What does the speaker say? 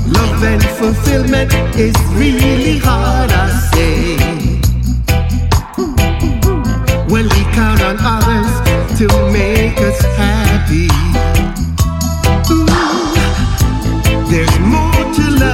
Love and fulfillment is really hard, I say. When we count on others to make us happy. Ooh, there's more to love